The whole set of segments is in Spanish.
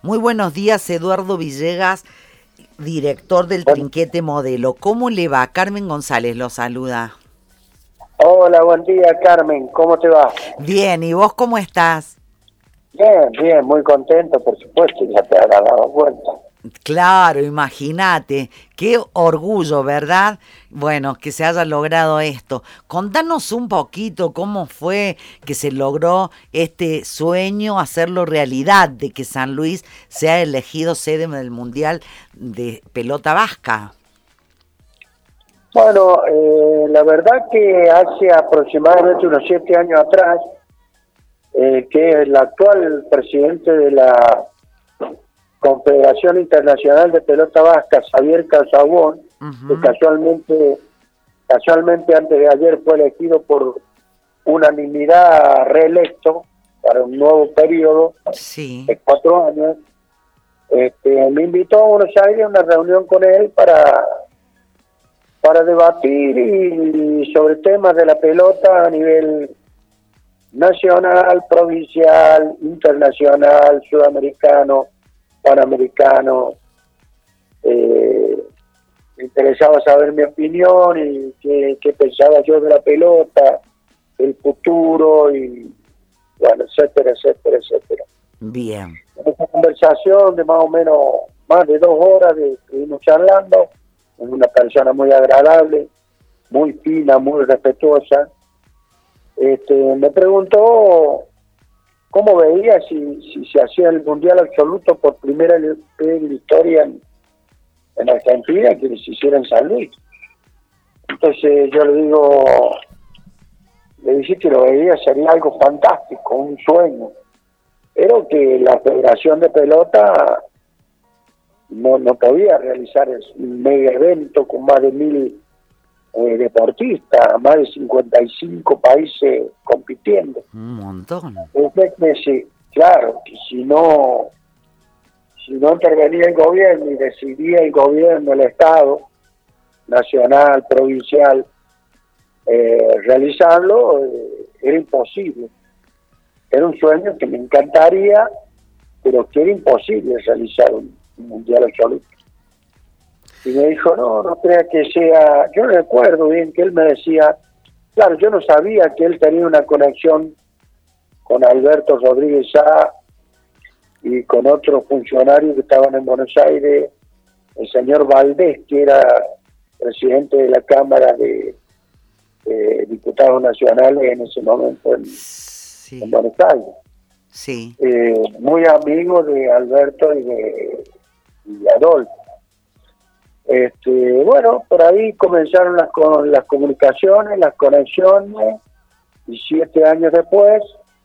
Muy buenos días, Eduardo Villegas, director del Bueno, Trinquete Modelo. ¿Cómo le va? Carmen González lo saluda. hola, buen día, Carmen. ¿Cómo te va? Bien, ¿y vos cómo estás? Bien, bien, muy contento, por supuesto, ya te habrás dado cuenta. Claro, imagínate, qué orgullo, ¿verdad? Bueno, que se haya logrado esto. Contanos un poquito cómo fue que se logró este sueño, hacerlo realidad, de que San Luis sea elegido sede del Mundial de Pelota Vasca. Bueno, la verdad que hace aproximadamente unos 7 años atrás, que el actual presidente de la Confederación Internacional de Pelota Vasca, Xavier Casaubon, que Ujú. casualmente antes de ayer fue elegido por unanimidad reelecto para un nuevo periodo Sí. de 4 años. Me invitó a Buenos Aires a una reunión con él para debatir y sobre temas de la pelota a nivel nacional, provincial, internacional, sudamericano, panamericano. Me interesaba saber mi opinión y qué pensaba yo de la pelota, el futuro y bueno, etcétera, etcétera, etcétera. Bien. En esta conversación de más o menos más de 2 horas estuvimos charlando, es una persona muy agradable, muy fina, muy respetuosa. Me preguntó cómo veía si se hacía el Mundial Absoluto por primera vez en la historia en Argentina, que se hiciera en San Luis. Entonces yo le dije que lo veía, sería algo fantástico, un sueño, pero que la Federación de Pelota no podía realizar un mega evento con más de 1.000 deportistas, más de 55 países compitiendo. Un montón. Entonces, sí, claro, que si no intervenía el gobierno y decidía el gobierno, el Estado, nacional, provincial, realizarlo, era imposible. Era un sueño que me encantaría, pero que era imposible realizar un mundial absoluto. Y me dijo, no crea que sea... Yo recuerdo bien que él me decía, claro, yo no sabía que él tenía una conexión con Alberto Rodríguez Sá y con otros funcionarios que estaban en Buenos Aires, el señor Valdés, que era presidente de la Cámara de Diputados Nacionales en ese momento en Sí, Buenos Aires. sí. Muy amigo de Alberto y de Adolfo. Bueno, por ahí comenzaron las comunicaciones, las conexiones, y 7 años después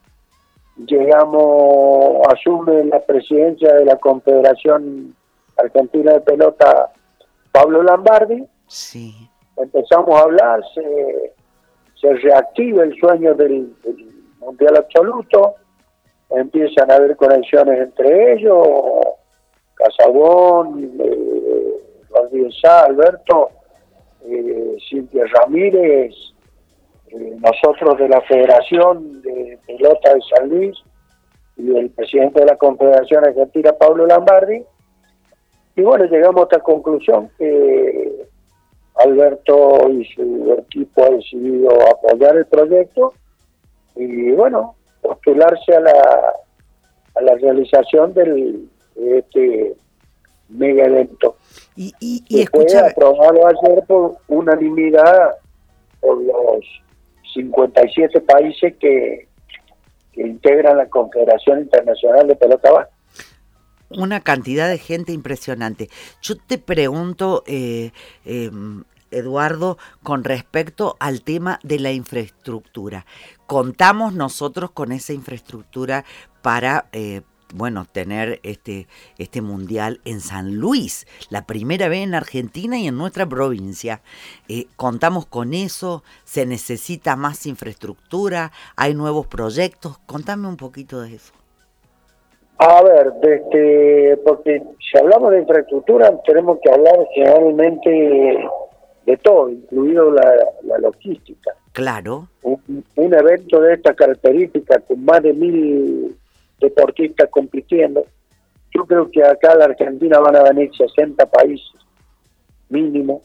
asume la presidencia de la Confederación Argentina de Pelota Pablo Lombardi. Sí. Empezamos a hablar, se reactiva el sueño del Mundial Absoluto, empiezan a haber conexiones entre ellos, Casabón, Rodríguez Sá, Alberto, Cintia Ramírez, nosotros de la Federación de Pelota de San Luis y el presidente de la Confederación Argentina, Pablo Lombardi, y bueno, llegamos a esta conclusión que Alberto y su equipo ha decidido apoyar el proyecto y bueno, postularse a la realización de este mega evento. Y Que fue escúchame, aprobado ayer por unanimidad por los 57 países que integran la Confederación Internacional de Pelota Vasca. una cantidad de gente impresionante. Yo te pregunto, Eduardo, con respecto al tema de la infraestructura. ¿Contamos nosotros con esa infraestructura para, tener este mundial en San Luis, la primera vez en Argentina y en nuestra provincia? ¿Contamos con eso? ¿Se necesita más infraestructura? ¿Hay nuevos proyectos? Contame un poquito de eso. A ver, porque si hablamos de infraestructura tenemos que hablar generalmente de todo, incluido la logística. Claro. Un evento de estas características con más de 1.000 deportistas compitiendo, Yo creo que acá a la Argentina van a venir 60 países, mínimo.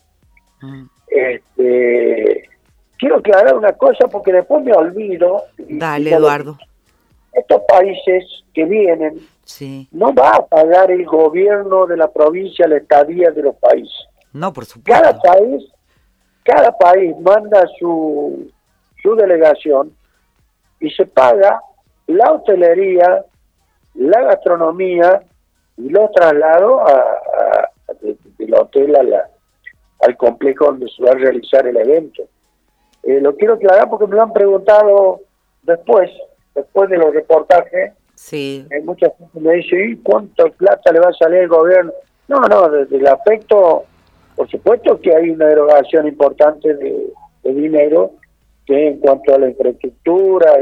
Quiero aclarar una cosa porque después me olvido. Dale, Eduardo. Estos países que vienen, sí, no va a pagar el gobierno de la provincia la estadía de los países. No, por supuesto. Cada país manda su delegación y se paga la hotelería, la gastronomía y los traslados del hotel al complejo donde se va a realizar el evento. Lo quiero aclarar porque me lo han preguntado después de los reportajes. Sí. Mucha gente me dice, ¿y cuánto plata le va a salir al gobierno? No, desde el aspecto, por supuesto que hay una erogación importante de dinero que en cuanto a la infraestructura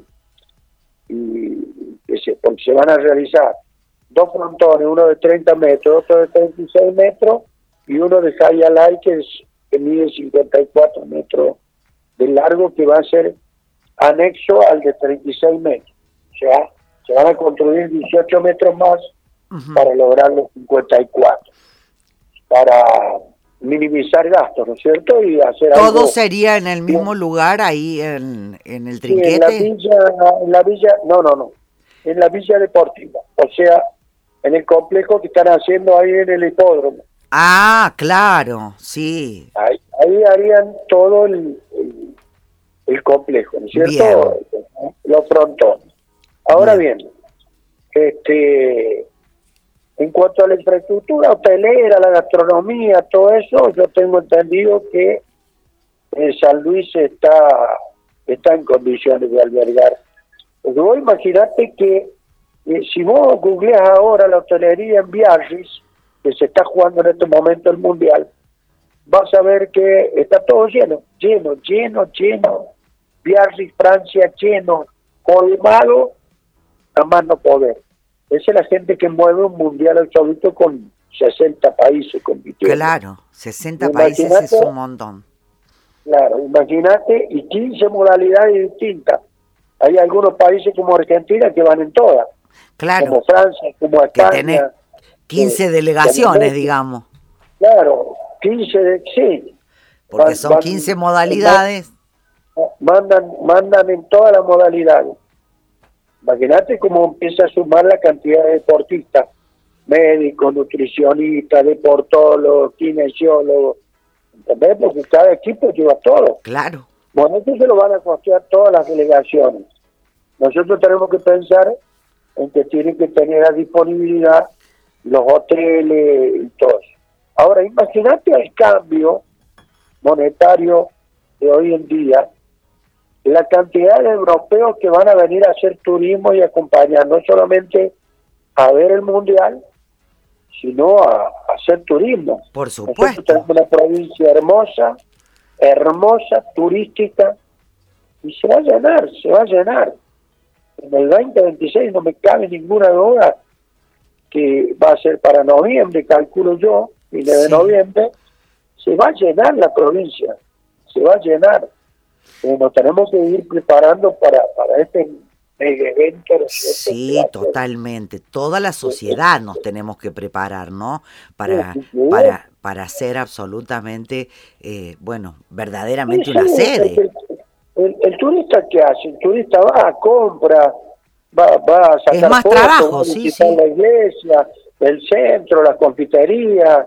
porque se van a realizar 2 frontones, uno de 30 metros, otro de 36 metros y uno de high alay que mide 54 metros de largo, que va a ser anexo al de 36 metros. O sea, se van a construir 18 metros más para lograr los 54, para minimizar gastos, ¿no es cierto? Y hacer ¿Todo algo sería en el mismo lugar, ahí en el Sí, Trinquete? en la villa, no, en la villa deportiva, o sea, en el complejo que están haciendo ahí en el hipódromo. Ah, claro, sí. Ahí harían todo el complejo, ¿no es cierto? Bien. Los frontones. Ahora bien, en cuanto a la infraestructura hotelera, la gastronomía, todo eso, yo tengo entendido que San Luis está en condiciones de albergar. Porque vos imaginate que si vos googleas ahora la hotelería en Biarritz, que se está jugando en este momento el Mundial, vas a ver que está todo lleno. Biarritz, Francia, lleno, colmado, a más no poder. Esa es la gente que mueve un Mundial absoluto con 60 países compitiendo. Claro, 60 países es un montón. Claro, imagínate, y 15 modalidades distintas. Hay algunos países como Argentina que van en todas. Claro. Como Francia, como España. Que tenés 15 delegaciones, digamos. Claro, 15, sí. Porque son 15 modalidades. Mandan en todas las modalidades. Imagínate cómo empieza a sumar la cantidad de deportistas, médicos, nutricionistas, deportólogos, kinesiólogos, ¿entendés? Porque cada equipo lleva todo. Claro. Bueno, esto se lo van a costear todas las delegaciones. Nosotros tenemos que pensar en que tienen que tener a disponibilidad los hoteles y todo eso. Ahora, imagínate el cambio monetario de hoy en día, la cantidad de europeos que van a venir a hacer turismo y acompañar, no solamente a ver el Mundial, sino a hacer turismo. Por supuesto. Nosotros tenemos una provincia hermosa, turística, y se va a llenar. En el 2026 no me cabe ninguna duda que va a ser para noviembre, calculo yo, fin de noviembre, se va a llenar la provincia, se va a llenar. Nos tenemos que ir preparando para este mega evento. Sí, totalmente. Toda la sociedad nos tenemos que preparar, ¿no? Para hacer absolutamente, verdaderamente una sede. El turista, ¿qué hace? El turista va, compra, va a sacar es más fotos, trabajo, va a sí. la iglesia, el centro, la confitería,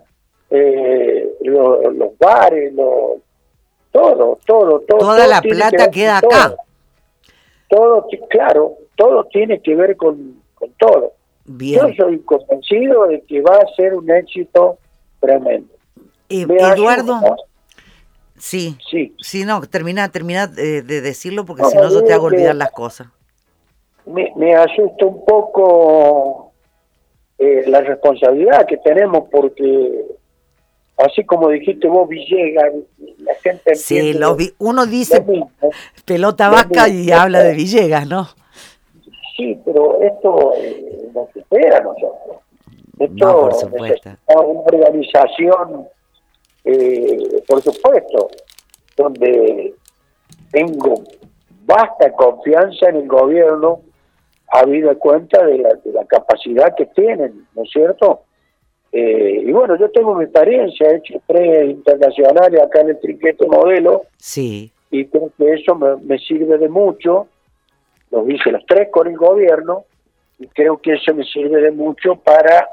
los bares, todo. Toda la plata queda acá. Todo, claro, todo tiene que ver con todo. Bien. Yo soy convencido de que va a ser un éxito tremendo. Eduardo, ayuda, sí, sí, no, termina de decirlo porque si no yo te hago olvidar las cosas. Me asusta un poco la responsabilidad que tenemos, porque así como dijiste vos, Villegas, la gente entiende. Sí, uno dice pelota vasca y habla de Villegas, ¿no? Sí, pero esto nos supera a nosotros. Esto no, por supuesto. Una organización, por supuesto, donde tengo vasta confianza en el gobierno, habida cuenta de la capacidad que tienen, ¿no es cierto? Y bueno, yo tengo mi experiencia, he hecho 3 internacionales acá en el trinquete modelo, Sí. y creo que eso me sirve de mucho. Los hice los 3 con el gobierno, y creo que eso me sirve de mucho para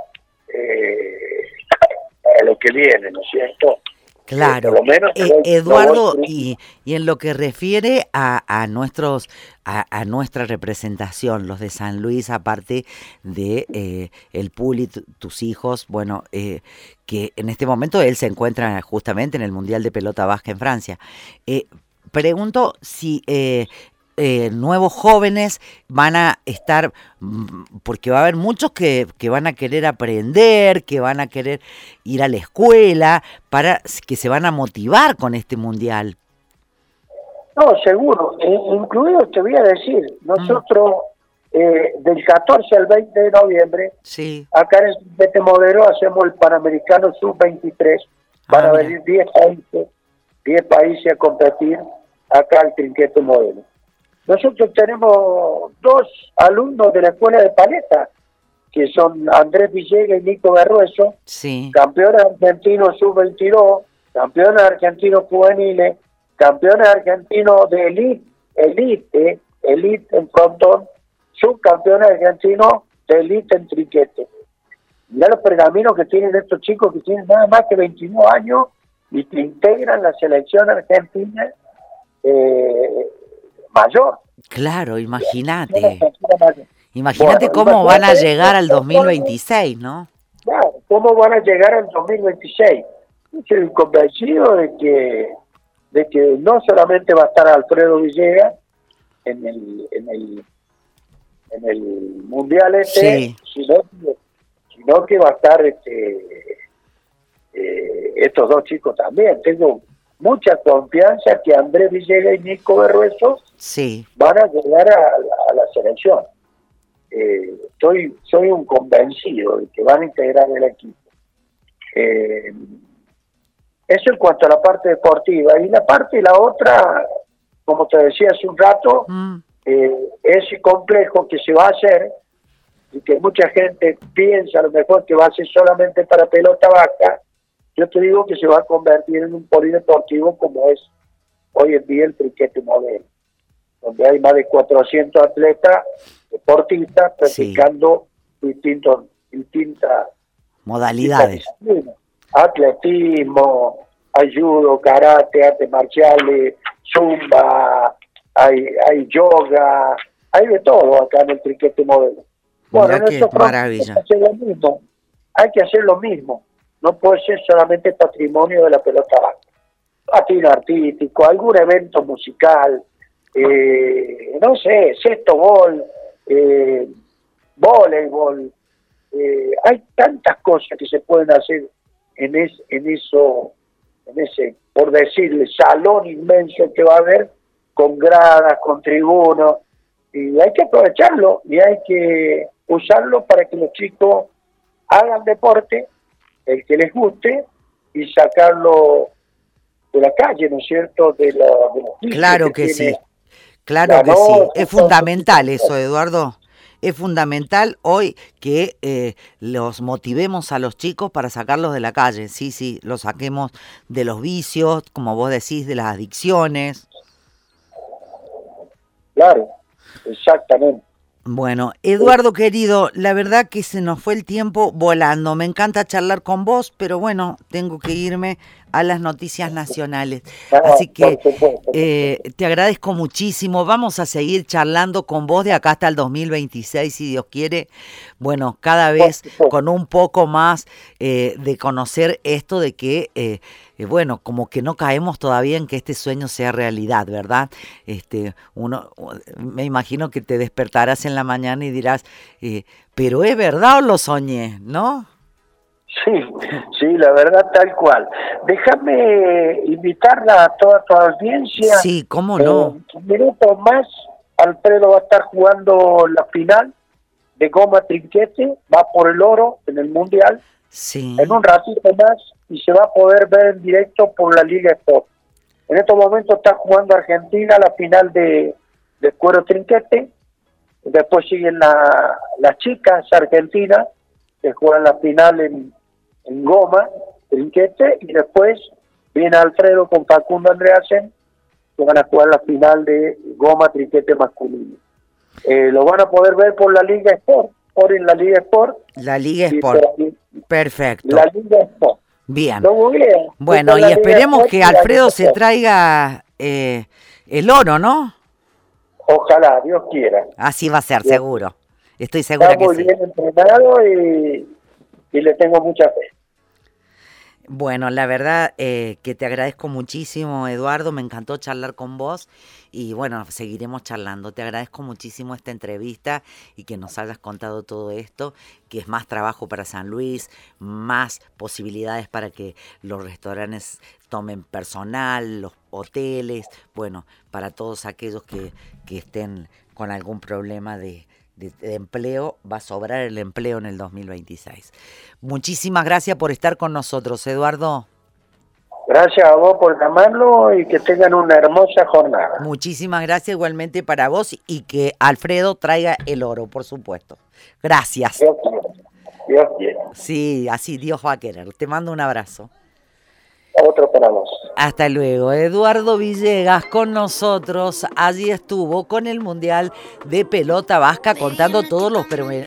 lo que viene, ¿no es cierto? Claro, Por lo menos Eduardo, y en lo que refiere a nuestra representación, los de San Luis, aparte de el Puli, tus hijos, bueno, que en este momento él se encuentra justamente en el Mundial de Pelota Vasca en Francia. Pregunto si nuevos jóvenes van a estar, porque va a haber muchos que van a querer aprender, que van a querer ir a la escuela, que se van a motivar con este mundial. No, seguro, incluido te voy a decir, nosotros del 14 al 20 de noviembre, sí, acá en el Trinquete Modelo hacemos el Panamericano Sub-23, van a venir 10 países a competir acá al Trinquete Modelo. Nosotros tenemos 2 alumnos de la escuela de paleta, que son Andrés Villegas y Nico Berrueso, sí, campeones argentinos sub-22, campeones argentinos juveniles, campeones argentinos de elite en frontón, subcampeones argentinos de elite en trinquete. Mirá los pergaminos que tienen estos chicos que tienen nada más que 21 años y que integran la selección argentina mayor. Claro, imagínate. Imagínate cómo van a llegar al 2026, ¿no? Claro, ¿cómo van a llegar al 2026? Estoy convencido de que no solamente va a estar Alfredo Villegas en el mundial sí, sino que va a estar estos 2 chicos también. Tengo mucha confianza que Andrés Villegas y Nico Berrueso sí, van a llegar a la selección. Soy un convencido de que van a integrar el equipo. Eso en cuanto a la parte deportiva. Y la otra, como te decía hace un rato, ese complejo que se va a hacer y que mucha gente piensa a lo mejor que va a ser solamente para pelota vasca, yo te digo que se va a convertir en un polideportivo como es hoy en día el Trinquete Modelo, donde hay más de 400 atletas, deportistas, practicando distintas modalidades. Atletismo, hay judo, karate, artes marciales, zumba, hay yoga, hay de todo acá en el Trinquete Modelo. Bueno, en estos maravilla. Hay que hacer lo mismo. No puede ser solamente patrimonio de la pelota vasca. Patín artístico, algún evento musical, no sé, cestobol, voleibol, hay tantas cosas que se pueden hacer en ese, por decirle, salón inmenso que va a haber, con gradas, con tribunos, y hay que aprovecharlo y hay que usarlo para que los chicos hagan deporte, el que les guste, y sacarlo de la calle, ¿no es cierto? Claro que sí, claro que sí. Es fundamental eso, Eduardo. Es fundamental hoy que los motivemos a los chicos para sacarlos de la calle. Sí, los saquemos de los vicios, como vos decís, de las adicciones. Claro, exactamente. Bueno, Eduardo querido, la verdad que se nos fue el tiempo volando. Me encanta charlar con vos, pero bueno, tengo que irme a las noticias nacionales. Así que te agradezco muchísimo. Vamos a seguir charlando con vos de acá hasta el 2026, si Dios quiere. Bueno, cada vez con un poco más de conocer esto de que, bueno, como que no caemos todavía en que este sueño sea realidad, ¿verdad? Uno, me imagino que te despertarás en la mañana y dirás, pero ¿es verdad o lo soñé, no? Sí, la verdad tal cual. Déjame invitarla a toda tu audiencia. Sí, cómo no. Un minuto más, Alfredo va a estar jugando la final de Goma Trinquete, va por el oro en el Mundial. Sí. En un ratito más y se va a poder ver en directo por la Liga Sport. En estos momentos está jugando Argentina la final de Cuero Trinquete Después siguen las chicas argentinas, que juegan la final en Goma, trinquete, y después viene Alfredo con Facundo Andreasen, que van a jugar la final de Goma, trinquete masculino. Lo van a poder ver por la Liga Sport, por en la Liga Sport. La Liga Sport, perfecto. La Liga Sport. Bien. Lo googleé. Bueno, y esperemos que Alfredo se traiga el oro, ¿no? Ojalá, Dios quiera. Así va a ser, seguro. Estoy segura Está que muy sí. bien entrenado y le tengo mucha fe. Bueno, la verdad que te agradezco muchísimo, Eduardo, me encantó charlar con vos y bueno, seguiremos charlando. Te agradezco muchísimo esta entrevista y que nos hayas contado todo esto, que es más trabajo para San Luis, más posibilidades para que los restaurantes tomen personal, los hoteles, bueno, para todos aquellos que estén con algún problema de empleo, va a sobrar el empleo en el 2026. Muchísimas gracias por estar con nosotros, Eduardo. Gracias a vos por llamarlo y que tengan una hermosa jornada. Muchísimas gracias igualmente para vos y que Alfredo traiga el oro, por supuesto. Gracias. Dios quiera. Dios quiera. Sí, así Dios va a querer. Te mando un abrazo. Otro para vos. Hasta luego. Eduardo Villegas con nosotros. Allí estuvo con el Mundial de Pelota Vasca contando todos los